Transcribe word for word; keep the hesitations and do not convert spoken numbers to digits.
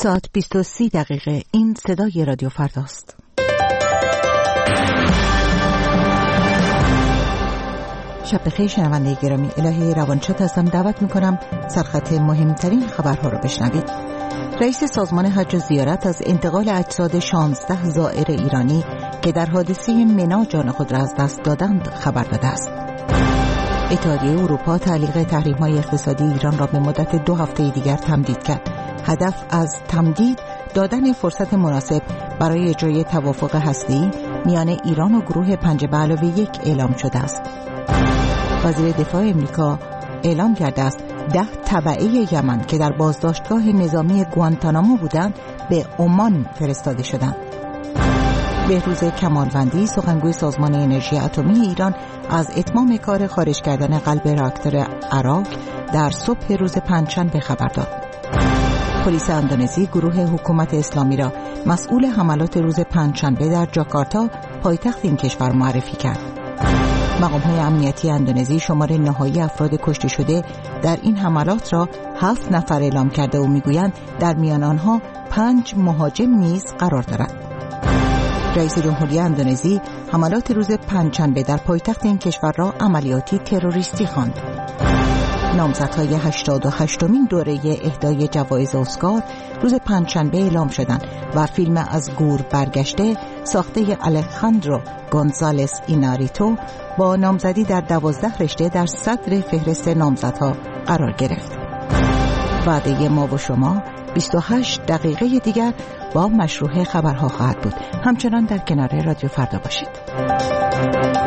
ساعت بیست و سه دقیقه. این صدای رادیو فرداست. شب بخیر شنونده گرامی، الهی روانشاد هستم. دعوت میکنم سرخط مهمترین خبرها رو بشنوید. رئیس سازمان حج و زیارت از انتقال اجساد شانزده زائر ایرانی که در حادثه منا جان خود را از دست دادند خبر داده است. اتحادیه اروپا تعلیق تحریم‌های اقتصادی ایران را به مدت دو هفته دیگر تمدید کرد. هدف از تمدید دادن فرصت مناسب برای اجرای توافق هسته‌ای میان ایران و گروه پنج به علاوه یک اعلام شده است. وزیر دفاع امریکا اعلام کرده است ده تبعه یمن که در بازداشتگاه نظامی گوانتانامو بودند به عمان فرستاده شدند. بهروز کمالوندی سخنگوی سازمان انرژی اتمی ایران از اتمام کار خارج کردن قلب راکتور عراق در صبح روز پنجشنبه خبر داد. پلیس اندونزی گروه حکومت اسلامی را مسئول حملات روز پنجشنبه در جاکارتا پایتخت این کشور معرفی کرد. مقام‌های امنیتی اندونزی شمار نهایی افراد کشته شده در این حملات را هفت نفر اعلام کرده و میگویند در میان آنها پنج مهاجم نیز قرار دارد. رئیس جمهوری اندونزی حملات روز پنجشنبه در پایتخت این کشور را عملیاتی تروریستی خواند. نامزدهای هشتاد و هشتمین دوره اهدای جوایز اسکار روز پنجشنبه اعلام شدند و فیلم از گور برگشته ساخته الخاندرو گونزالس ایناریتو با نامزدی در دوازده رشته در صدر فهرست نامزدها قرار گرفت. وعده ما و شما بیست و هشت دقیقه دیگر با مشروع خبرها خواهد بود. همچنان در کنار رادیو فردا باشید.